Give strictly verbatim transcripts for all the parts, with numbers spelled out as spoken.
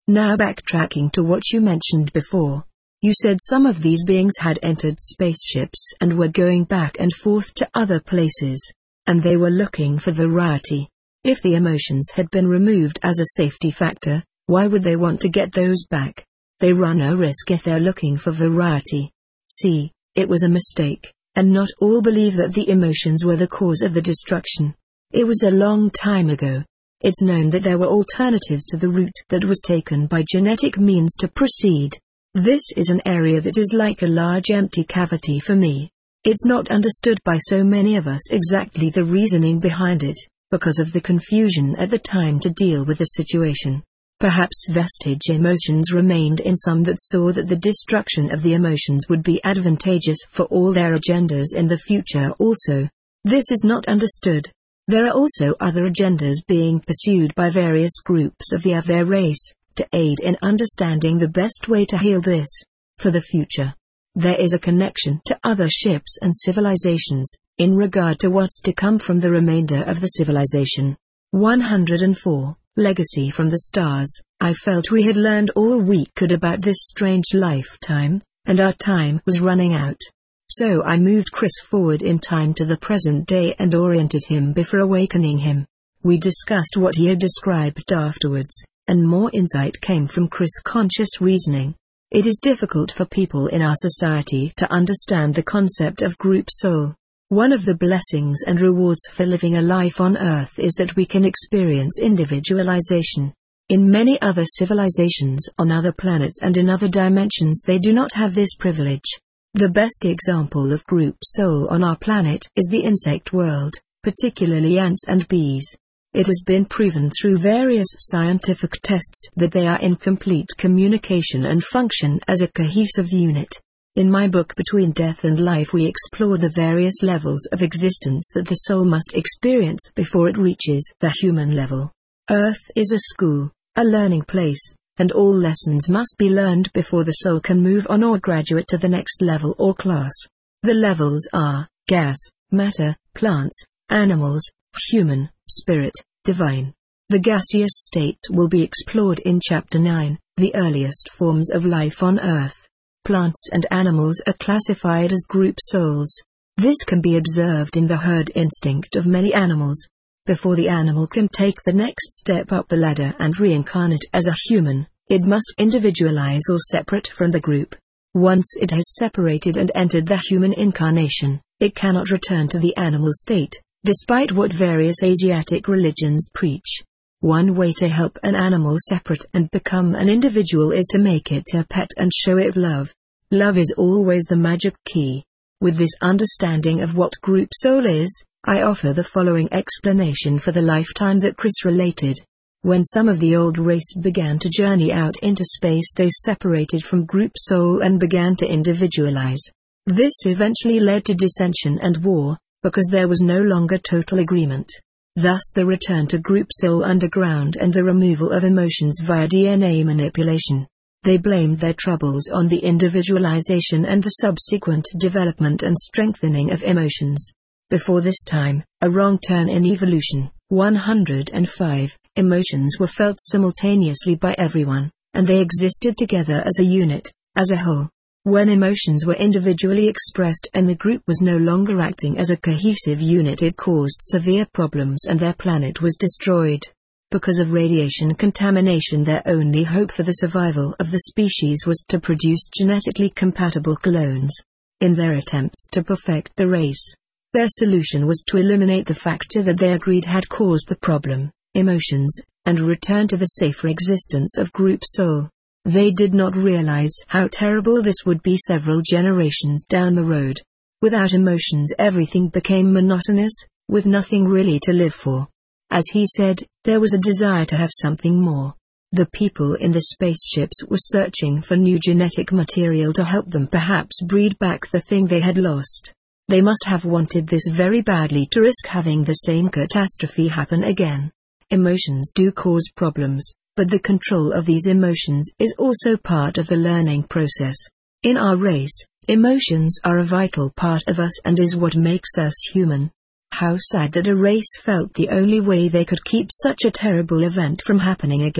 Now backtracking to what you mentioned before. You said some of these beings had entered spaceships and were going back and forth to other places. And they were looking for variety. If the emotions had been removed as a safety factor, why would they want to get those back? They run a risk if they're looking for variety. See, it was a mistake, and not all believe that the emotions were the cause of the destruction. It was a long time ago. It's known that there were alternatives to the route that was taken by genetic means to proceed. This is an area that is like a large empty cavity for me. It's not understood by so many of us exactly the reasoning behind it, because of the confusion at the time to deal with the situation. Perhaps vestige emotions remained in some that saw that the destruction of the emotions would be advantageous for all their agendas in the future also. This is not understood. There are also other agendas being pursued by various groups of the other race, to aid in understanding the best way to heal this, for the future. There is a connection to other ships and civilizations, in regard to what's to come from the remainder of the civilization. one hundred four, Legacy from the Stars. I felt we had learned all we could about this strange lifetime, and our time was running out. So I moved Chris forward in time to the present day and oriented him before awakening him. We discussed what he had described afterwards, and more insight came from Chris' conscious reasoning. It is difficult for people in our society to understand the concept of group soul. One of the blessings and rewards for living a life on Earth is that we can experience individualization. In many other civilizations on other planets and in other dimensions they do not have this privilege. The best example of group soul on our planet is the insect world, particularly ants and bees. It has been proven through various scientific tests that they are in complete communication and function as a cohesive unit. In my book Between Death and Life we explore the various levels of existence that the soul must experience before it reaches the human level. Earth is a school, a learning place, and all lessons must be learned before the soul can move on or graduate to the next level or class. The levels are gas, matter, plants, animals, human, spirit, divine. The gaseous state will be explored in Chapter nine, the earliest forms of life on Earth. Plants and animals are classified as group souls. This can be observed in the herd instinct of many animals. Before the animal can take the next step up the ladder and reincarnate as a human, it must individualize or separate from the group. Once it has separated and entered the human incarnation, it cannot return to the animal state, despite what various Asiatic religions preach. One way to help an animal separate and become an individual is to make it a pet and show it love. Love is always the magic key. With this understanding of what group soul is, I offer the following explanation for the lifetime that Chris related. When some of the old race began to journey out into space, they separated from group soul and began to individualize. This eventually led to dissension and war, because there was no longer total agreement. Thus the return to group soul underground and the removal of emotions via D N A manipulation. They blamed their troubles on the individualization and the subsequent development and strengthening of emotions. Before this time, a wrong turn in evolution. one hundred five, emotions were felt simultaneously by everyone, and they existed together as a unit, as a whole. When emotions were individually expressed and the group was no longer acting as a cohesive unit, it caused severe problems and their planet was destroyed. Because of radiation contamination, their only hope for the survival of the species was to produce genetically compatible clones. In their attempts to perfect the race, their solution was to eliminate the factor that they agreed had caused the problem, emotions, and return to the safer existence of group soul. They did not realize how terrible this would be several generations down the road. Without emotions, everything became monotonous, with nothing really to live for. As he said, there was a desire to have something more. The people in the spaceships were searching for new genetic material to help them perhaps breed back the thing they had lost. They must have wanted this very badly to risk having the same catastrophe happen again. Emotions do cause problems, but the control of these emotions is also part of the learning process. In our race, emotions are a vital part of us and is what makes us human. How sad that a race felt the only way they could keep such a terrible event from happening again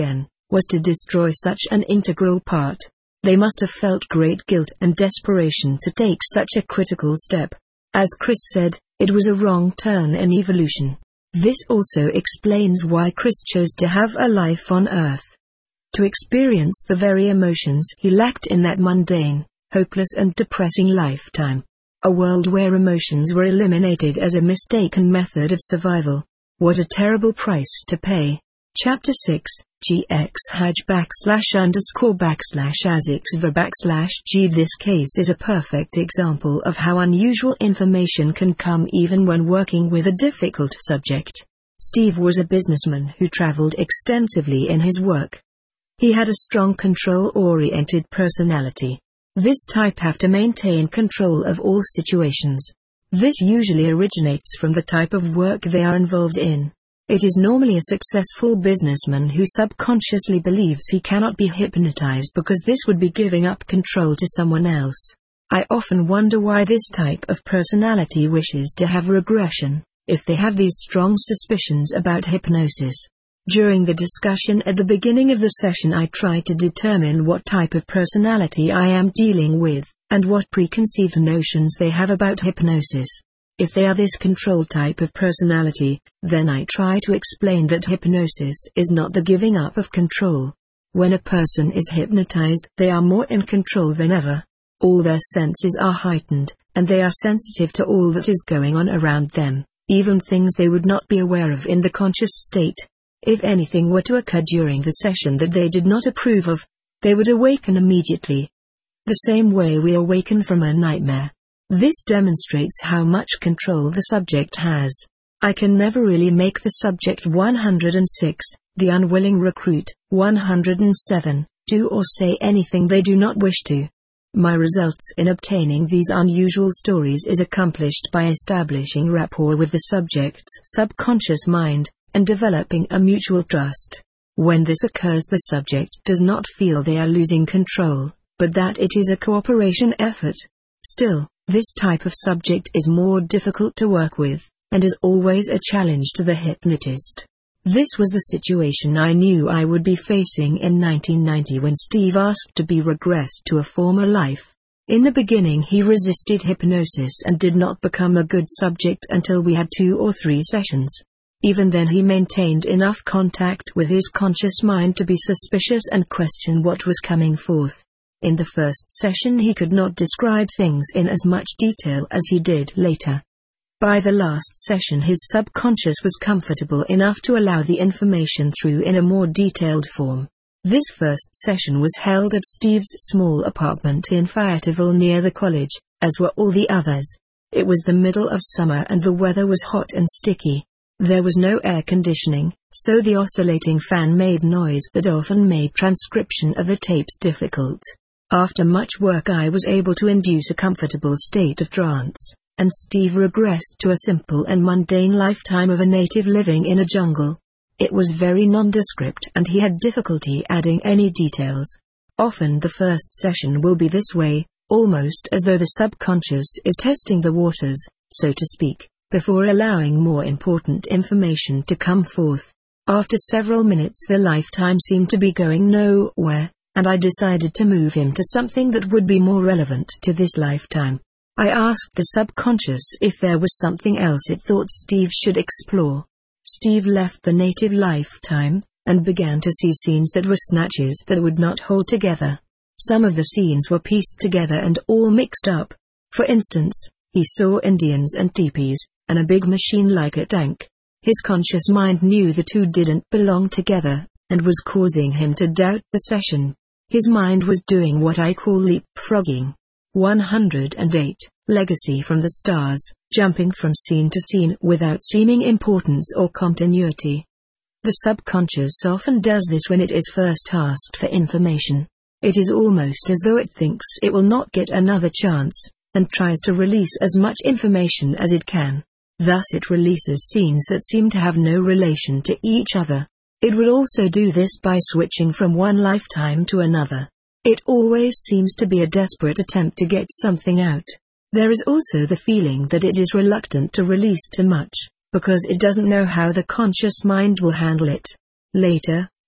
was to destroy such an integral part. They must have felt great guilt and desperation to take such a critical step. As Chris said, it was a wrong turn in evolution. This also explains why Chris chose to have a life on Earth. To experience the very emotions he lacked in that mundane, hopeless and depressing lifetime. A world where emotions were eliminated as a mistaken method of survival. What a terrible price to pay. Chapter six, G X Haj backslash underscore backslash Azixva backslash G. This case is a perfect example of how unusual information can come even when working with a difficult subject. Steve was a businessman who traveled extensively in his work. He had a strong control-oriented personality. This type have to maintain control of all situations. This usually originates from the type of work they are involved in. It is normally a successful businessman who subconsciously believes he cannot be hypnotized because this would be giving up control to someone else. I often wonder why this type of personality wishes to have regression, if they have these strong suspicions about hypnosis. During the discussion at the beginning of the session, I try to determine what type of personality I am dealing with, and what preconceived notions they have about hypnosis. If they are this control type of personality, then I try to explain that hypnosis is not the giving up of control. When a person is hypnotized, they are more in control than ever. All their senses are heightened, and they are sensitive to all that is going on around them, even things they would not be aware of in the conscious state. If anything were to occur during the session that they did not approve of, they would awaken immediately. The same way we awaken from a nightmare. This demonstrates how much control the subject has. I can never really make the subject one hundred six, the unwilling recruit, one hundred seven, do or say anything they do not wish to. My results in obtaining these unusual stories is accomplished by establishing rapport with the subject's subconscious mind, and developing a mutual trust. When this occurs, the subject does not feel they are losing control, but that it is a cooperation effort. Still, this type of subject is more difficult to work with, and is always a challenge to the hypnotist. This was the situation I knew I would be facing in nineteen ninety when Steve asked to be regressed to a former life. In the beginning he resisted hypnosis and did not become a good subject until we had two or three sessions. Even then he maintained enough contact with his conscious mind to be suspicious and question what was coming forth. In the first session he could not describe things in as much detail as he did later. By the last session his subconscious was comfortable enough to allow the information through in a more detailed form. This first session was held at Steve's small apartment in Fayetteville near the college, as were all the others. It was the middle of summer and the weather was hot and sticky. There was no air conditioning, so the oscillating fan made noise that often made transcription of the tapes difficult. After much work I was able to induce a comfortable state of trance, and Steve regressed to a simple and mundane lifetime of a native living in a jungle. It was very nondescript and he had difficulty adding any details. Often the first session will be this way, almost as though the subconscious is testing the waters, so to speak, before allowing more important information to come forth. After several minutes the lifetime seemed to be going nowhere, and I decided to move him to something that would be more relevant to this lifetime. I asked the subconscious if there was something else it thought Steve should explore. Steve left the native lifetime, and began to see scenes that were snatches that would not hold together. Some of the scenes were pieced together and all mixed up. For instance, he saw Indians and teepees, and a big machine like a tank. His conscious mind knew the two didn't belong together, and was causing him to doubt the session. His mind was doing what I call leapfrogging. one hundred eight, Legacy from the Stars, jumping from scene to scene without seeming importance or continuity. The subconscious often does this when it is first asked for information. It is almost as though it thinks it will not get another chance, and tries to release as much information as it can. Thus it releases scenes that seem to have no relation to each other. It would also do this by switching from one lifetime to another. It always seems to be a desperate attempt to get something out. There is also the feeling that it is reluctant to release too much, because it doesn't know how the conscious mind will handle it. Later,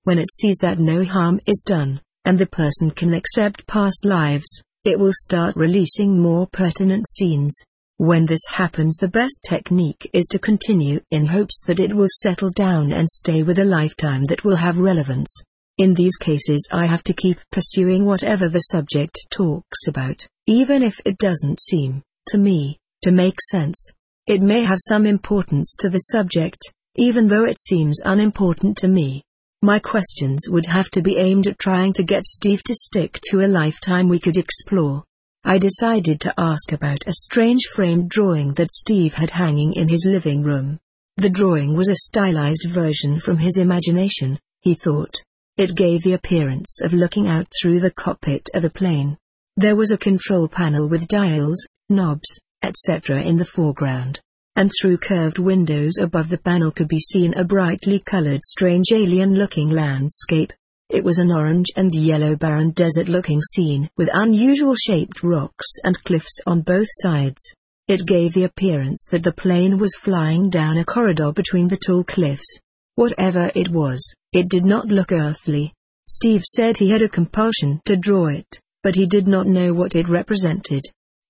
When it sees that no harm is done, and the person can accept past lives, it will start releasing more pertinent scenes. When this happens, the best technique is to continue in hopes that it will settle down and stay with a lifetime that will have relevance. In these cases, I have to keep pursuing whatever the subject talks about, even if it doesn't seem, to me, to make sense. It may have some importance to the subject, even though it seems unimportant to me. My questions would have to be aimed at trying to get Steve to stick to a lifetime we could explore. I decided to ask about a strange framed drawing that Steve had hanging in his living room. The drawing was a stylized version from his imagination, he thought. It gave the appearance of looking out through the cockpit of a plane. There was a control panel with dials, knobs, et cetera in the foreground. And through curved windows above the panel could be seen a brightly colored, strange alien-looking landscape. It was an orange and yellow barren desert-looking scene with unusual shaped rocks and cliffs on both sides. It gave the appearance that the plane was flying down a corridor between the tall cliffs. Whatever it was, it did not look earthly. Steve said he had a compulsion to draw it, but he did not know what it represented.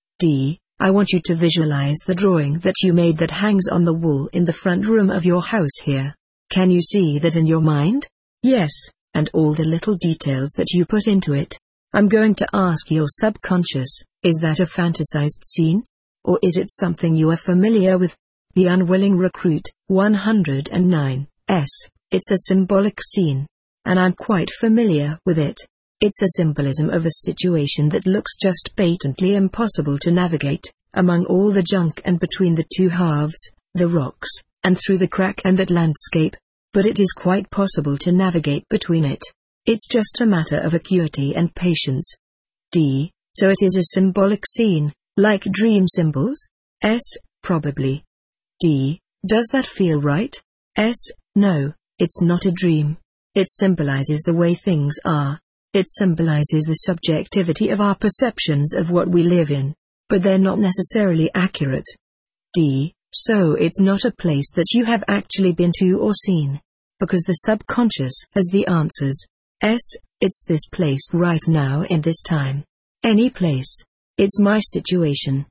D. I want you to visualize the drawing that you made that hangs on the wall in the front room of your house here. Can you see that in your mind? Yes. And all the little details that you put into it. I'm going to ask your subconscious, is that a fantasized scene? Or is it something you are familiar with? The Unwilling Recruit, one hundred nine S. It's a symbolic scene. And I'm quite familiar with it. It's a symbolism of a situation that looks just patently impossible to navigate, among all the junk and between the two halves, the rocks, and through the crack in that landscape. But it is quite possible to navigate between it. It's just a matter of acuity and patience. D. So it is a symbolic scene, like dream symbols? S. Probably. D. Does that feel right? S. No, it's not a dream. It symbolizes the way things are. It symbolizes the subjectivity of our perceptions of what we live in. But they're not necessarily accurate. D. So it's not a place that you have actually been to or seen. Because the subconscious has the answers. S. It's this place right now in this time. Any place. It's my situation.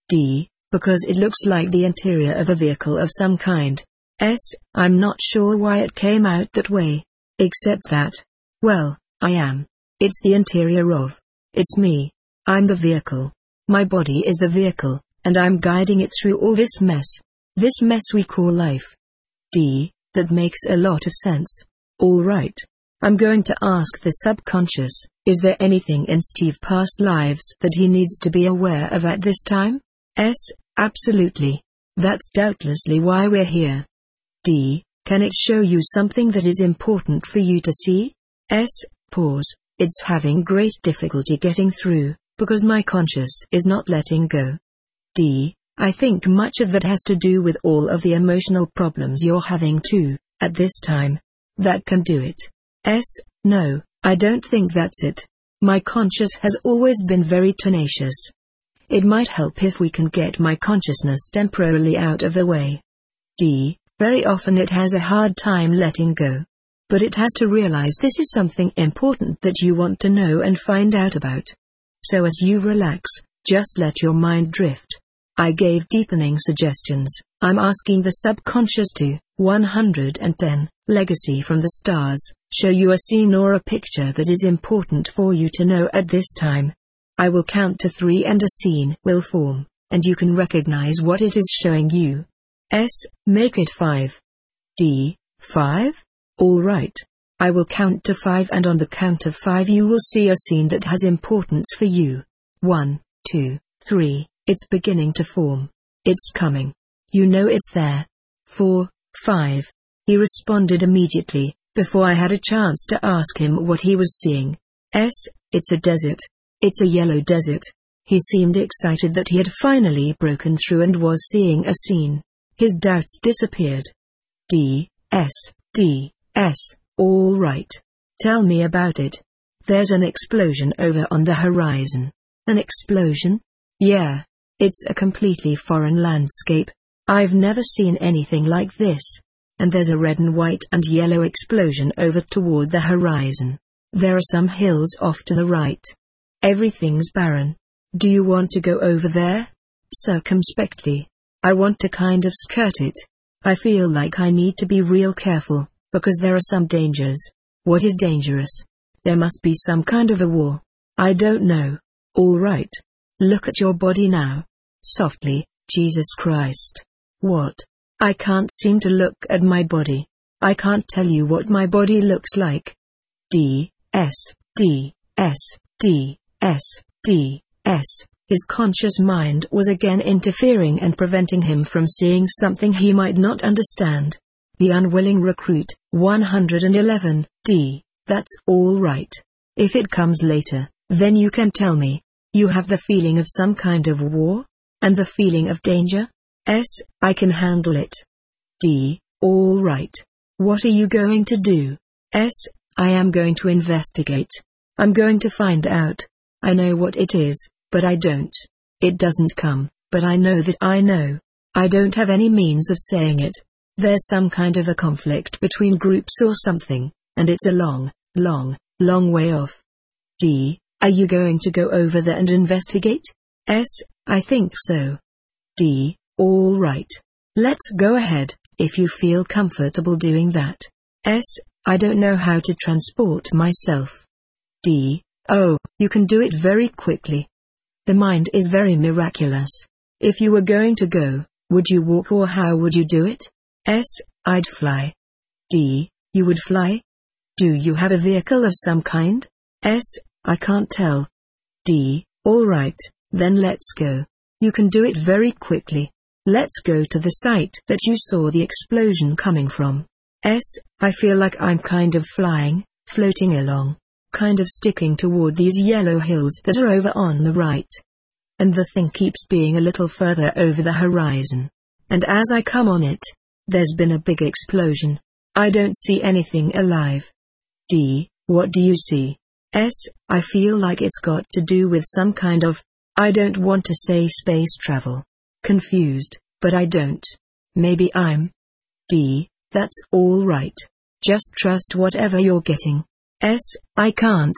D. Because it looks like the interior of a vehicle of some kind. S. I'm not sure why it came out that way. Except that. Well, I am. It's the interior of. It's me. I'm the vehicle. My body is the vehicle, and I'm guiding it through all this mess. This mess we call life. D. That makes a lot of sense. All right. I'm going to ask the subconscious, is there anything in Steve's past lives that he needs to be aware of at this time? S. Absolutely. That's doubtlessly why we're here. D. Can it show you something that is important for you to see? S. Pause. It's having great difficulty getting through, because my conscious is not letting go. D. I think much of that has to do with all of the emotional problems you're having too, at this time. That can do it. S. No, I don't think that's it. My conscious has always been very tenacious. It might help if we can get my consciousness temporarily out of the way. D. Very often it has a hard time letting go. But it has to realize this is something important that you want to know and find out about. So as you relax, just let your mind drift. I gave deepening suggestions. I'm asking the subconscious to, one hundred ten, Legacy from the Stars, show you a scene or a picture that is important for you to know at this time. I will count to three and a scene will form, and you can recognize what it is showing you. S. Make it five. D. Five? All right. I will count to five, and on the count of five you will see a scene that has importance for you. One, two, three. It's beginning to form. It's coming. You know it's there. Four, five. He responded immediately, before I had a chance to ask him what he was seeing. S. It's a desert. It's a yellow desert. He seemed excited that he had finally broken through and was seeing a scene. His doubts disappeared. D. S. D. S. All right. Tell me about it. There's an explosion over on the horizon. An explosion? Yeah. It's a completely foreign landscape. I've never seen anything like this. and there's a red and white and yellow explosion over toward the horizon. There are some hills off to the right. Everything's barren. Do you want to go over there? Circumspectly. I want to kind of skirt it. I feel like I need to be real careful, because there are some dangers. What is dangerous? There must be some kind of a war. I don't know. All right. Look at your body now. Softly, Jesus Christ. What? I can't seem to look at my body. I can't tell you what my body looks like. D, S, D, S, D, S, D, S. His conscious mind was again interfering and preventing him from seeing something he might not understand. The unwilling recruit, one hundred eleven, D. That's all right. If it comes later, then you can tell me. You have the feeling of some kind of war? And the feeling of danger? S. I can handle it. D. All right. What are you going to do? S. I am going to investigate. I'm going to find out. I know what it is, but I don't. It doesn't come, but I know that I know. I don't have any means of saying it. There's some kind of a conflict between groups or something, and it's a long, long, long way off. D. Are you going to go over there and investigate? S. I think so. D. All right. Let's go ahead, if you feel comfortable doing that. S. I don't know how to transport myself. D. Oh, you can do it very quickly. The mind is very miraculous. If you were going to go, would you walk or how would you do it? S. I'd fly. D. You would fly? Do you have a vehicle of some kind? S. I can't tell. D. All right, then let's go. You can do it very quickly. Let's go to the site that you saw the explosion coming from. S. I feel like I'm kind of flying, floating along. Kind of sticking toward these yellow hills that are over on the right. And the thing keeps being a little further over the horizon. And as I come on it, there's been a big explosion. I don't see anything alive. D. What do you see? S. I feel like it's got to do with some kind of, I don't want to say space travel. Confused, but I don't. Maybe I'm. D. That's all right. Just trust whatever you're getting. S. I can't.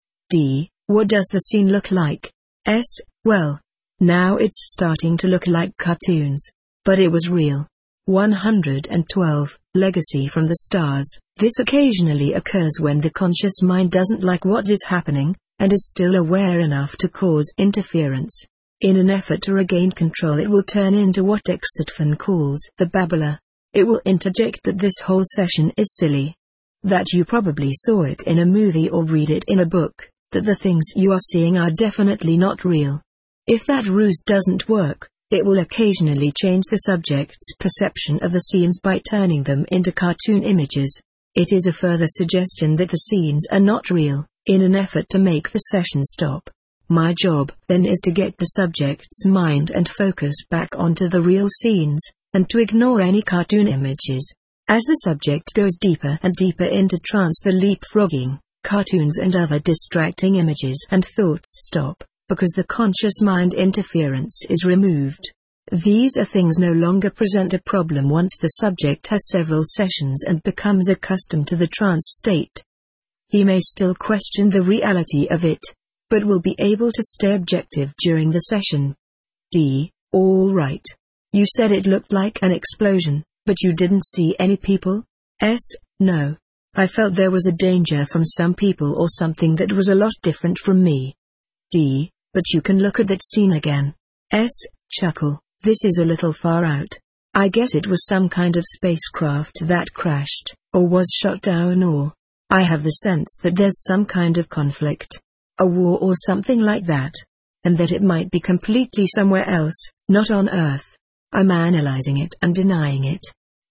D. What does the scene look like? S. Well, now it's starting to look like cartoons. But it was real. one hundred twelve, Legacy from the Stars. This occasionally occurs when the conscious mind doesn't like what is happening, and is still aware enough to cause interference. In an effort to regain control, it will turn into what Exitfan calls the babbler. It will interject that this whole session is silly. That you probably saw it in a movie or read it in a book, that the things you are seeing are definitely not real. If that ruse doesn't work, it will occasionally change the subject's perception of the scenes by turning them into cartoon images. It is a further suggestion that the scenes are not real, in an effort to make the session stop. My job, then, is to get the subject's mind and focus back onto the real scenes, and to ignore any cartoon images. As the subject goes deeper and deeper into trance, the leapfrogging, cartoons and other distracting images and thoughts stop, because the conscious mind interference is removed. These are things no longer present a problem once the subject has several sessions and becomes accustomed to the trance state. He may still question the reality of it, but will be able to stay objective during the session. D. All right. You said it looked like an explosion, but you didn't see any people? S. No. I felt there was a danger from some people or something that was a lot different from me. D. But you can look at that scene again. S. Chuckle. This is a little far out. I guess it was some kind of spacecraft that crashed, or was shot down, or I have the sense that there's some kind of conflict. A war or something like that. And that it might be completely somewhere else, not on Earth. I'm analyzing it and denying it.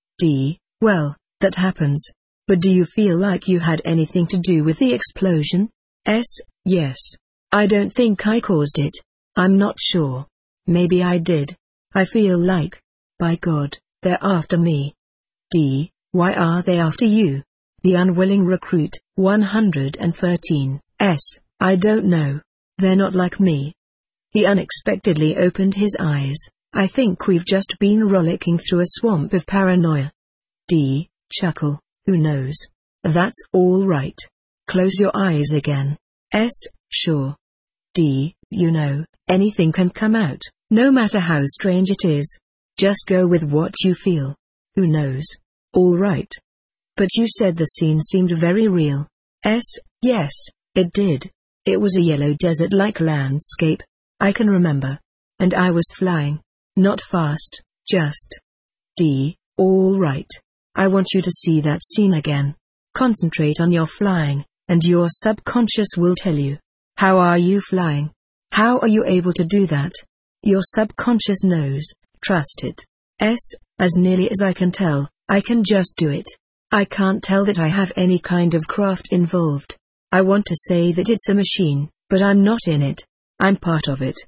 D. Well, that happens. But do you feel like you had anything to do with the explosion? S. Yes. I don't think I caused it. I'm not sure. Maybe I did. I feel like, by God, they're after me. D. Why are they after you? The unwilling recruit, one hundred thirteen. S. I don't know. They're not like me. He unexpectedly opened his eyes. I think we've just been rollicking through a swamp of paranoia. D. chuckle, who knows? That's all right. Close your eyes again. S, sure. D, you know, anything can come out, no matter how strange it is. Just go with what you feel. Who knows? All right. But you said the scene seemed very real. S, yes, it did. It was a yellow desert-like landscape. I can remember. And I was flying. Not fast, just. D, all right. I want you to see that scene again. Concentrate on your flying, and your subconscious will tell you. How are you flying? How are you able to do that? Your subconscious knows, trust it. S, as nearly as I can tell, I can just do it. I can't tell that I have any kind of craft involved. I want to say that it's a machine, but I'm not in it. I'm part of it.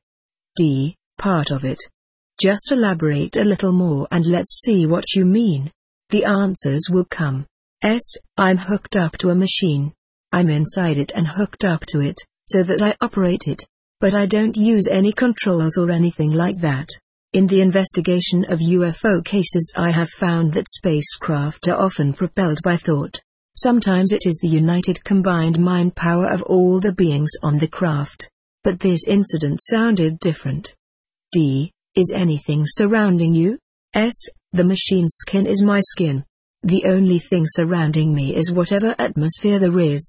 D, part of it. Just elaborate a little more and let's see what you mean. The answers will come. S, I'm hooked up to a machine. I'm inside it and hooked up to it, so that I operate it. But I don't use any controls or anything like that. In the investigation of U F O cases, I have found that spacecraft are often propelled by thought. Sometimes it is the united combined mind power of all the beings on the craft. But this incident sounded different. D, is anything surrounding you? S, the machine's skin is my skin. The only thing surrounding me is whatever atmosphere there is.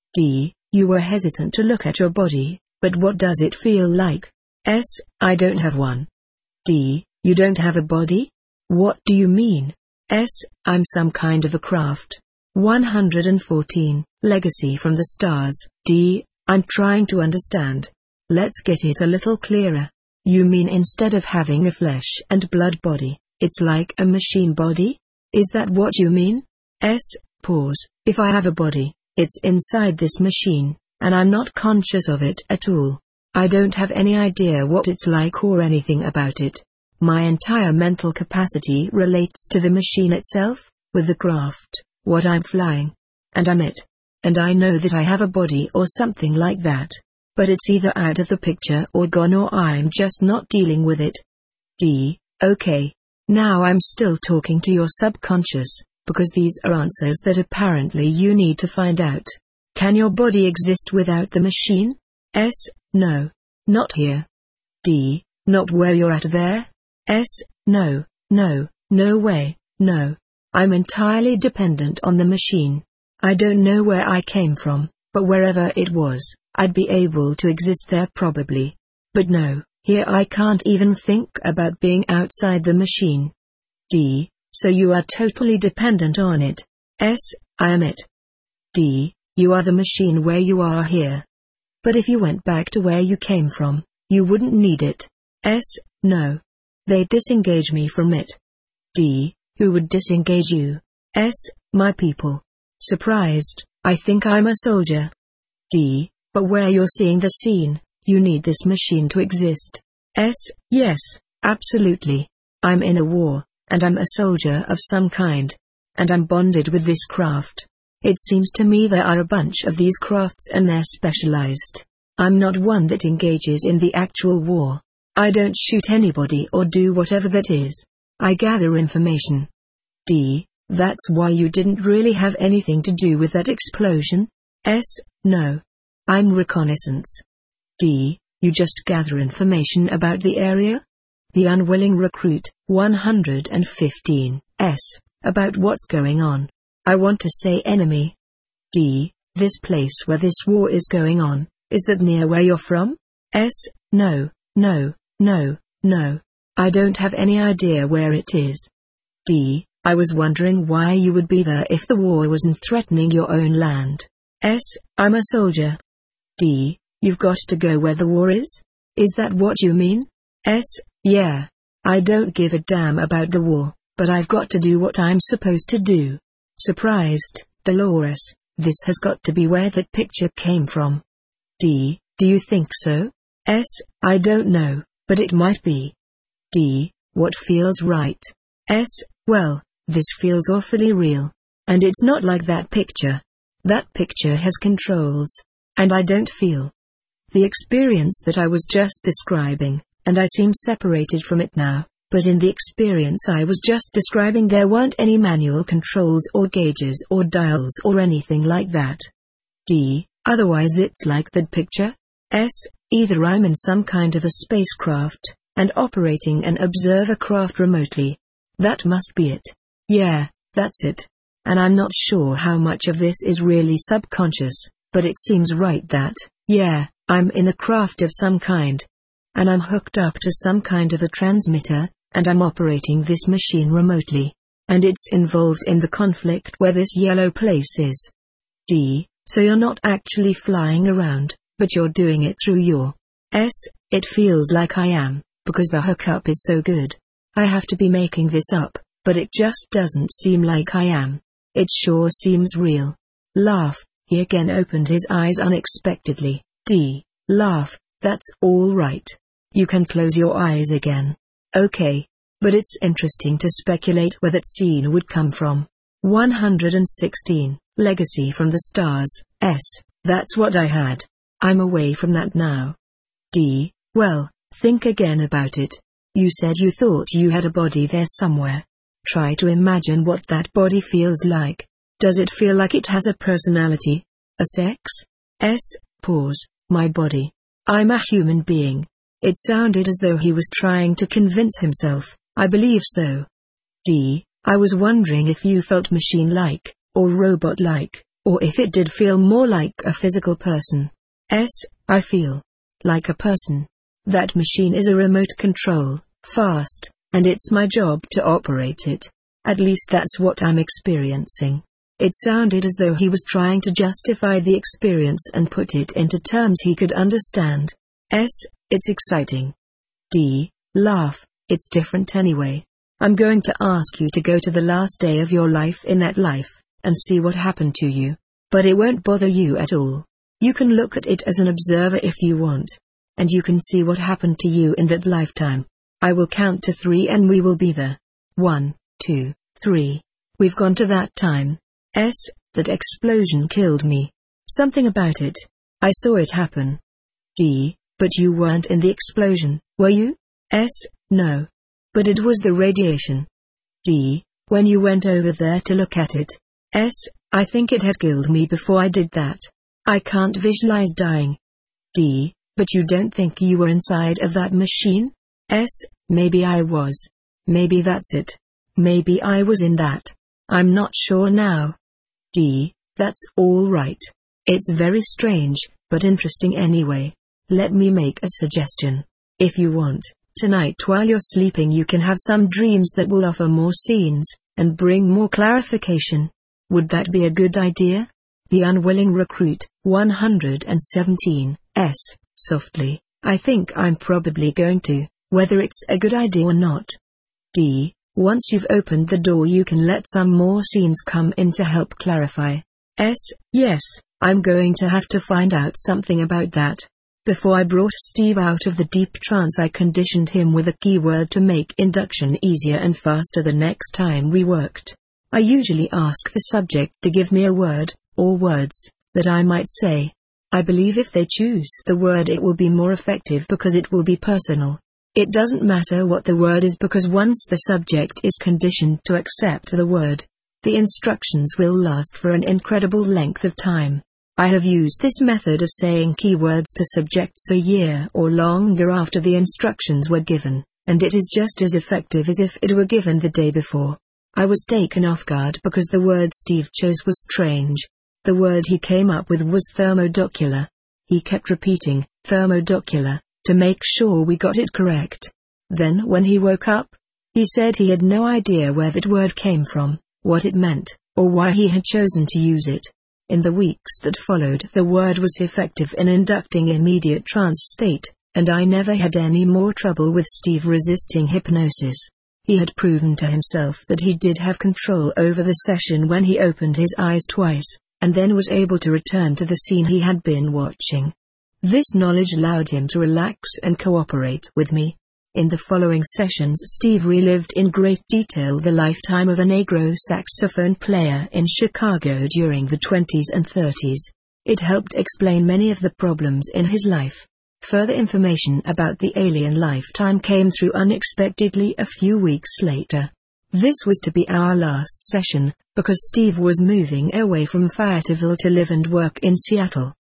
D, you were hesitant to look at your body, but what does it feel like? S, I don't have one. D, you don't have a body? What do you mean? S, I'm some kind of a craft. one hundred fourteen, Legacy from the Stars. D, I'm trying to understand. Let's get it a little clearer. You mean instead of having a flesh and blood body, it's like a machine body? Is that what you mean? S, pause. If I have a body, it's inside this machine, and I'm not conscious of it at all. I don't have any idea what it's like or anything about it. My entire mental capacity relates to the machine itself, with the craft, what I'm flying. And I'm it. And I know that I have a body or something like that. But it's either out of the picture or gone, or I'm just not dealing with it. D, okay. Now I'm still talking to your subconscious, because these are answers that apparently you need to find out. Can your body exist without the machine? S, no. Not here. D, not where you're at there? S, no, no, no way, no. I'm entirely dependent on the machine. I don't know where I came from, but wherever it was, I'd be able to exist there probably. But no, here I can't even think about being outside the machine. D, so you are totally dependent on it. S, I am it. D, you are the machine where you are here. But if you went back to where you came from, you wouldn't need it. S, no. They disengage me from it. D, who would disengage you? S, my people. Surprised, I think I'm a soldier. D, but where you're seeing the scene, you need this machine to exist. S, yes, absolutely. I'm in a war, and I'm a soldier of some kind. And I'm bonded with this craft. It seems to me there are a bunch of these crafts and they're specialized. I'm not one that engages in the actual war. I don't shoot anybody or do whatever that is. I gather information. D, that's why you didn't really have anything to do with that explosion? S, no. I'm reconnaissance. D, you just gather information about the area? The unwilling recruit, one hundred fifteen. S, about what's going on. I want to say enemy. D, this place where this war is going on, is that near where you're from? S, no, no, no, no. I don't have any idea where it is. D, I was wondering why you would be there if the war wasn't threatening your own land. S, I'm a soldier. D, you've got to go where the war is? Is that what you mean? S, yeah. I don't give a damn about the war, but I've got to do what I'm supposed to do. Surprised, Dolores, this has got to be where that picture came from. D, do you think so? S, I don't know, but it might be. D, what feels right? S, well, this feels awfully real. And it's not like that picture. That picture has controls. And I don't feel the experience that I was just describing, and I seem separated from it now. But in the experience I was just describing, there weren't any manual controls or gauges or dials or anything like that. D. Otherwise it's like that picture? S. Either I'm in some kind of a spacecraft, and operating an observer craft remotely. That must be it. Yeah, that's it. And I'm not sure how much of this is really subconscious, but it seems right that, yeah, I'm in a craft of some kind. And I'm hooked up to some kind of a transmitter, and I'm operating this machine remotely. And it's involved in the conflict where this yellow place is. D. So you're not actually flying around, but you're doing it through your S. It feels like I am, because the hookup is so good. I have to be making this up, but it just doesn't seem like I am. It sure seems real. Laugh. He again opened his eyes unexpectedly. D. Laugh. That's all right. You can close your eyes again. Okay. But it's interesting to speculate where that scene would come from. one hundred sixteen. Legacy from the Stars. S. That's what I had. I'm away from that now. D. Well, think again about it. You said you thought you had a body there somewhere. Try to imagine what that body feels like. Does it feel like it has a personality? A sex? S. Pause. My body. I'm a human being. It sounded as though he was trying to convince himself. I believe so. D. I was wondering if you felt machine-like, or robot-like, or if it did feel more like a physical person. S. I feel like a person. That machine is a remote control, fast, and it's my job to operate it. At least that's what I'm experiencing. It sounded as though he was trying to justify the experience and put it into terms he could understand. S. It's exciting. D. Laugh. It's different anyway. I'm going to ask you to go to the last day of your life in that life, and see what happened to you. But it won't bother you at all. You can look at it as an observer if you want. And you can see what happened to you in that lifetime. I will count to three and we will be there. One, two, three. We've gone to that time. S. That explosion killed me. Something about it. I saw it happen. D. But you weren't in the explosion, were you? S. No. But it was the radiation. D. When you went over there to look at it. S. I think it had killed me before I did that. I can't visualize dying. D. But you don't think you were inside of that machine? S. Maybe I was. Maybe that's it. Maybe I was in that. I'm not sure now. D. That's all right. It's very strange, but interesting anyway. Let me make a suggestion. If you want, tonight while you're sleeping you can have some dreams that will offer more scenes, and bring more clarification. Would that be a good idea? The unwilling recruit. one hundred seventeen. S. Softly. I think I'm probably going to, whether it's a good idea or not. D. Once you've opened the door you can let some more scenes come in to help clarify. S. Yes, I'm going to have to find out something about that. Before I brought Steve out of the deep trance I conditioned him with a keyword to make induction easier and faster the next time we worked. I usually ask the subject to give me a word, or words, that I might say. I believe if they choose the word it will be more effective because it will be personal. It doesn't matter what the word is because once the subject is conditioned to accept the word, the instructions will last for an incredible length of time. I have used this method of saying keywords to subjects a year or longer after the instructions were given, and it is just as effective as if it were given the day before. I was taken off guard because the word Steve chose was strange. The word he came up with was thermodocular. He kept repeating, thermodocular, to make sure we got it correct. Then when he woke up, he said he had no idea where that word came from, what it meant, or why he had chosen to use it. In the weeks that followed the word was effective in inducting immediate trance state, and I never had any more trouble with Steve resisting hypnosis. He had proven to himself that he did have control over the session when he opened his eyes twice, and then was able to return to the scene he had been watching. This knowledge allowed him to relax and cooperate with me. In the following sessions Steve relived in great detail the lifetime of a Negro saxophone player in Chicago during the twenties and thirties. It helped explain many of the problems in his life. Further information about the alien lifetime came through unexpectedly a few weeks later. This was to be our last session, because Steve was moving away from Fayetteville to live and work in Seattle.